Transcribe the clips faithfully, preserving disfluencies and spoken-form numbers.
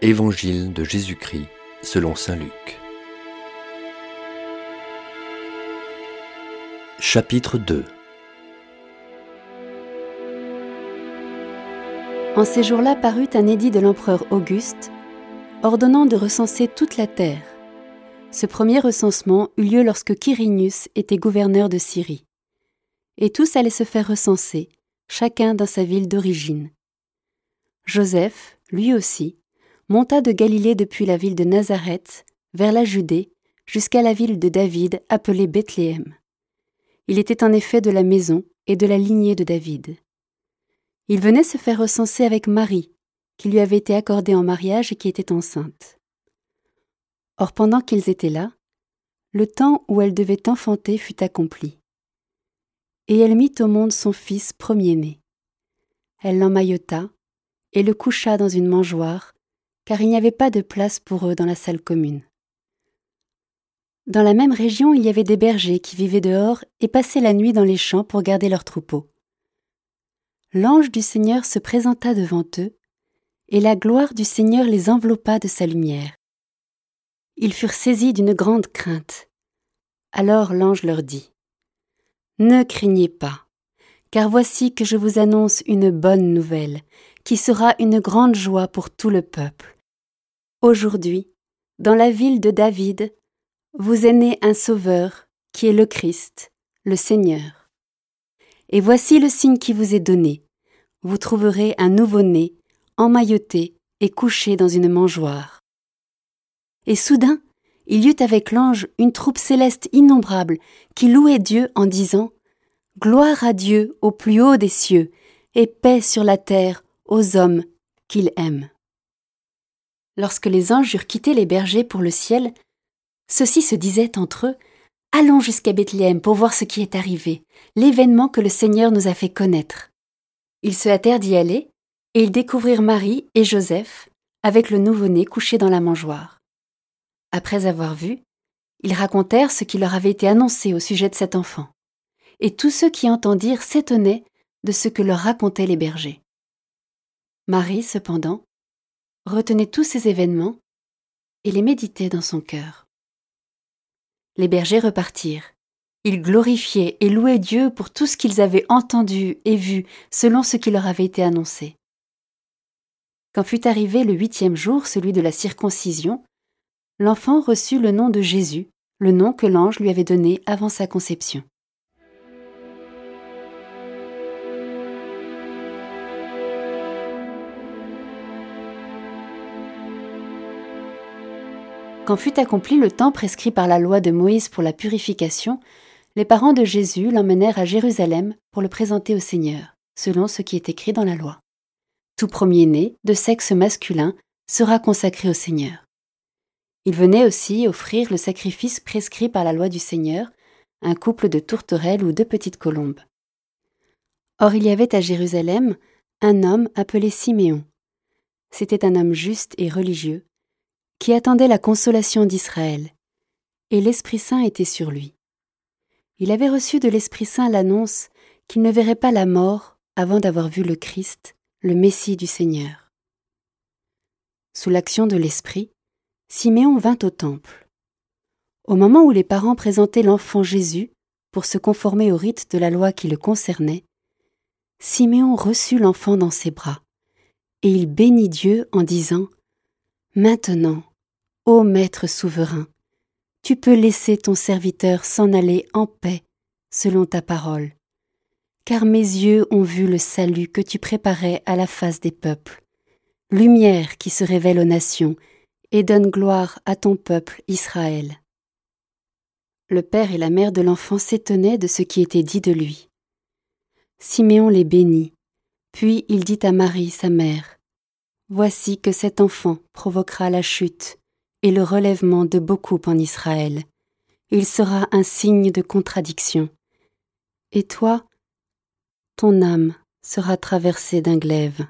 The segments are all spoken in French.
Évangile de Jésus-Christ selon saint Luc. Chapitre deux. En ces jours-là parut un édit de l'empereur Auguste, ordonnant de recenser toute la terre. Ce premier recensement eut lieu lorsque Quirinius était gouverneur de Syrie. Et tous allaient se faire recenser, chacun dans sa ville d'origine. Joseph, lui aussi, monta de Galilée depuis la ville de Nazareth, vers la Judée, jusqu'à la ville de David appelée Bethléem. Il était en effet de la maison et de la lignée de David. Il venait se faire recenser avec Marie, qui lui avait été accordée en mariage et qui était enceinte. Or pendant qu'ils étaient là, le temps où elle devait enfanter fut accompli. Et elle mit au monde son fils premier-né. Elle l'emmaillota et le coucha dans une mangeoire, car il n'y avait pas de place pour eux dans la salle commune. Dans la même région, il y avait des bergers qui vivaient dehors et passaient la nuit dans les champs pour garder leurs troupeaux. L'ange du Seigneur se présenta devant eux, et la gloire du Seigneur les enveloppa de sa lumière. Ils furent saisis d'une grande crainte. Alors l'ange leur dit : « Ne craignez pas, car voici que je vous annonce une bonne nouvelle, qui sera une grande joie pour tout le peuple. Aujourd'hui, dans la ville de David, vous est né un Sauveur, qui est le Christ, le Seigneur. Et voici le signe qui vous est donné. Vous trouverez un nouveau-né, emmailloté et couché dans une mangeoire. » Et soudain, il y eut avec l'ange une troupe céleste innombrable qui louait Dieu en disant : « Gloire à Dieu au plus haut des cieux, et paix sur la terre aux hommes qu'il aime. » Lorsque les anges eurent quitté les bergers pour le ciel, ceux-ci se disaient entre eux : « Allons jusqu'à Bethléem pour voir ce qui est arrivé, l'événement que le Seigneur nous a fait connaître. » Ils se hâtèrent d'y aller, et ils découvrirent Marie et Joseph avec le nouveau-né couché dans la mangeoire. Après avoir vu, ils racontèrent ce qui leur avait été annoncé au sujet de cet enfant. Et tous ceux qui entendirent s'étonnaient de ce que leur racontaient les bergers. Marie, cependant, retenait tous ces événements et les méditait dans son cœur. Les bergers repartirent. Ils glorifiaient et louaient Dieu pour tout ce qu'ils avaient entendu et vu selon ce qui leur avait été annoncé. Quand fut arrivé le huitième jour, celui de la circoncision, l'enfant reçut le nom de Jésus, le nom que l'ange lui avait donné avant sa conception. Quand fut accompli le temps prescrit par la loi de Moïse pour la purification, les parents de Jésus l'emmenèrent à Jérusalem pour le présenter au Seigneur, selon ce qui est écrit dans la loi. Tout premier-né, de sexe masculin, sera consacré au Seigneur. Il venait aussi offrir le sacrifice prescrit par la loi du Seigneur, un couple de tourterelles ou deux petites colombes. Or il y avait à Jérusalem un homme appelé Siméon. C'était un homme juste et religieux, qui attendait la consolation d'Israël, et l'Esprit Saint était sur lui. Il avait reçu de l'Esprit Saint l'annonce qu'il ne verrait pas la mort avant d'avoir vu le Christ, le Messie du Seigneur. Sous l'action de l'Esprit, Siméon vint au temple. Au moment où les parents présentaient l'enfant Jésus pour se conformer au rite de la loi qui le concernait, Siméon reçut l'enfant dans ses bras, et il bénit Dieu en disant : « Maintenant, ô Maître souverain, tu peux laisser ton serviteur s'en aller en paix, selon ta parole. Car mes yeux ont vu le salut que tu préparais à la face des peuples, lumière qui se révèle aux nations et donne gloire à ton peuple Israël. » Le père et la mère de l'enfant s'étonnaient de ce qui était dit de lui. Siméon les bénit, puis il dit à Marie, sa mère : « Voici que cet enfant provoquera la chute et le relèvement de beaucoup en Israël. Il sera un signe de contradiction. Et toi, ton âme sera traversée d'un glaive.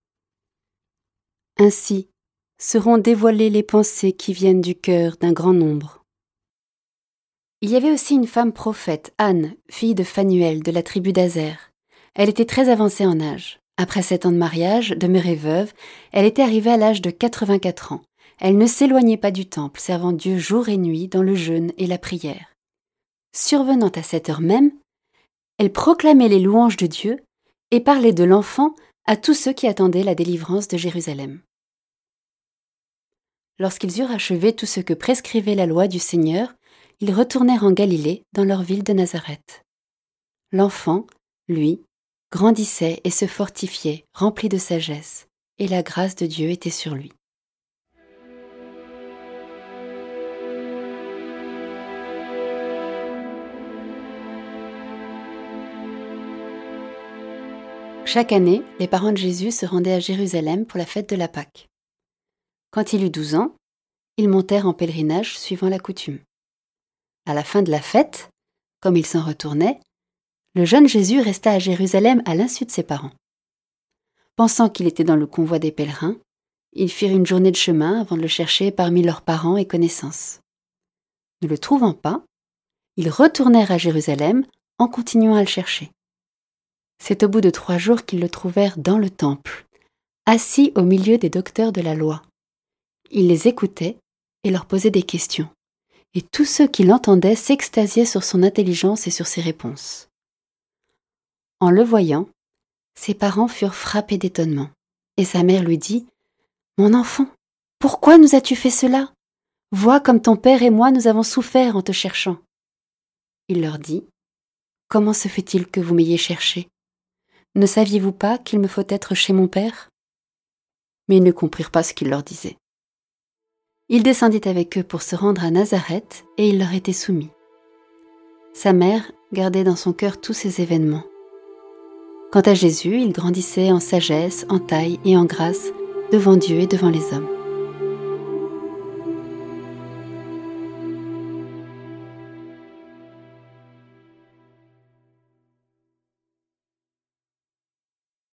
Ainsi seront dévoilées les pensées qui viennent du cœur d'un grand nombre. » Il y avait aussi une femme prophète, Anne, fille de Phanuel, de la tribu d'Azer. Elle était très avancée en âge. Après sept ans de mariage, demeurée veuve, elle était arrivée à l'âge de quatre-vingt-quatre ans. Elle ne s'éloignait pas du temple, servant Dieu jour et nuit dans le jeûne et la prière. Survenant à cette heure même, elle proclamait les louanges de Dieu et parlait de l'enfant à tous ceux qui attendaient la délivrance de Jérusalem. Lorsqu'ils eurent achevé tout ce que prescrivait la loi du Seigneur, ils retournèrent en Galilée, dans leur ville de Nazareth. L'enfant, lui, grandissait et se fortifiait, rempli de sagesse, et la grâce de Dieu était sur lui. Chaque année, les parents de Jésus se rendaient à Jérusalem pour la fête de la Pâque. Quand il eut douze ans, ils montèrent en pèlerinage suivant la coutume. À la fin de la fête, comme ils s'en retournaient, le jeune Jésus resta à Jérusalem à l'insu de ses parents. Pensant qu'il était dans le convoi des pèlerins, ils firent une journée de chemin avant de le chercher parmi leurs parents et connaissances. Ne le trouvant pas, ils retournèrent à Jérusalem en continuant à le chercher. C'est au bout de trois jours qu'ils le trouvèrent dans le temple, assis au milieu des docteurs de la loi. Il les écoutait et leur posait des questions, et tous ceux qui l'entendaient s'extasiaient sur son intelligence et sur ses réponses. En le voyant, ses parents furent frappés d'étonnement, et sa mère lui dit « Mon enfant, pourquoi nous as-tu fait cela ? Vois comme ton père et moi nous avons souffert en te cherchant. » Il leur dit « Comment se fait-il que vous m'ayez cherché ? Ne saviez-vous pas qu'il me faut être chez mon père ?» Mais ils ne comprirent pas ce qu'il leur disait. Il descendit avec eux pour se rendre à Nazareth et il leur était soumis. Sa mère gardait dans son cœur tous ces événements. Quant à Jésus, il grandissait en sagesse, en taille et en grâce devant Dieu et devant les hommes.